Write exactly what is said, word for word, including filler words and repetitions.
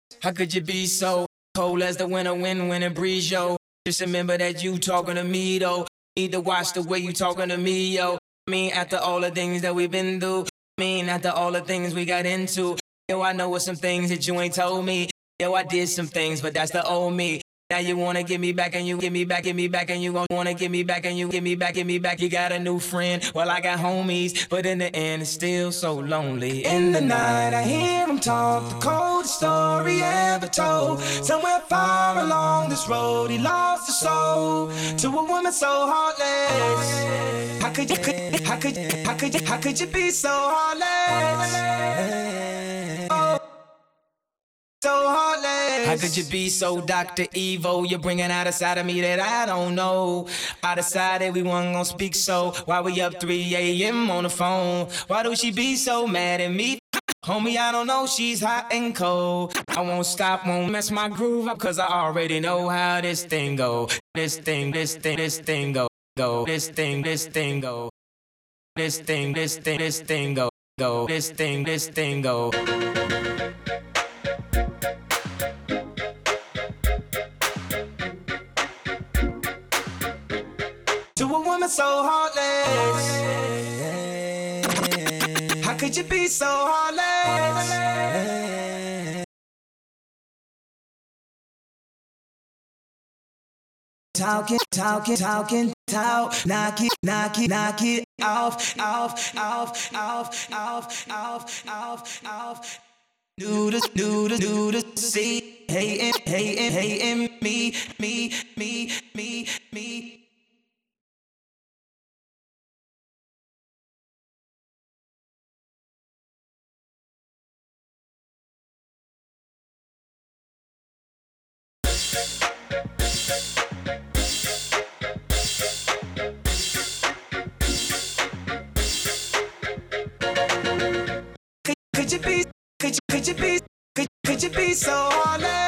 How could you be so cold as the winter wind when it breeze, yo? Just remember that you talking to me, though. Need to watch the way you talking to me, yo. I mean, after all the things that we've been through, I mean, after all the things we got into, yo, I know what some things that you ain't told me. Yo, I did some things, but that's the old me. Now you wanna get me back and you get me back, get me back and you gon' wanna get me back and you get me back, get me back. You got a new friend, well I got homies, but in the end it's still so lonely. In the night I hear him talk, the coldest story ever told. Somewhere far along this road he lost his soul to a woman so heartless. How could you, could, how could, how could you, how could you be so heartless? Oh. So heartless. How could you be so Doctor Evil? You're bringing out a side of me that I don't know. I decided we weren't gonna speak, so why we up three a.m. on the phone? Why do she be so mad at me? Homie, I don't know, she's hot and cold. I won't stop, won't mess my groove up, cause I already know how this thing go. This thing, this thing, this thing go. Go, this thing, this thing go. This thing, this thing, this thing go. Go, this thing, this thing go. To a woman so heartless. How could you be so heartless? Talking, talking, talking, talk, knock it, knock it, knock it off, off, off, off, off, off, off, off. New to, new to, new to see. Hating, hating, hating me, me, me, me, me. Could you be, could you, could you be, could, could you be so honest?